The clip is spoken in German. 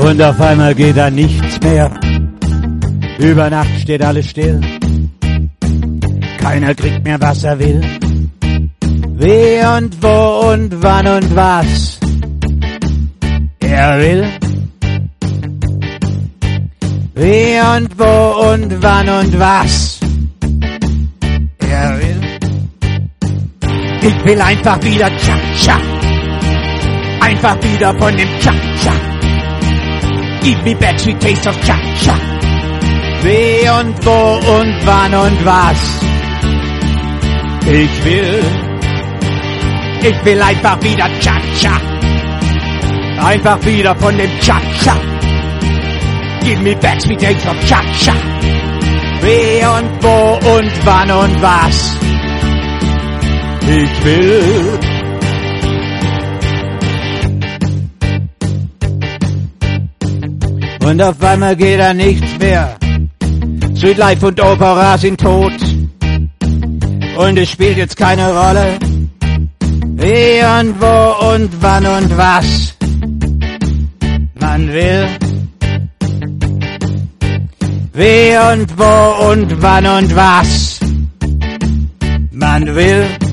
Und auf einmal geht da nichts mehr. Über Nacht steht alles still. Keiner kriegt mehr, was er will. Wie und wo und wann und was er will. Wie und wo und wann und was er will. Ich will einfach wieder Cha-Cha. Einfach wieder von dem Cha-Cha. Give me back sweet taste of Cha-Cha. Wie und wo und wann und was ich will. Ich will einfach wieder Cha-Cha. Einfach wieder von dem Cha-Cha. Give me back sweet taste of Cha-Cha. Wie und wo und wann und was ich will. Und auf einmal geht da nichts mehr. Street Life und Opera sind tot. Und es spielt jetzt keine Rolle. Wie und wo und wann und was man will. Wie und wo und wann und was man will.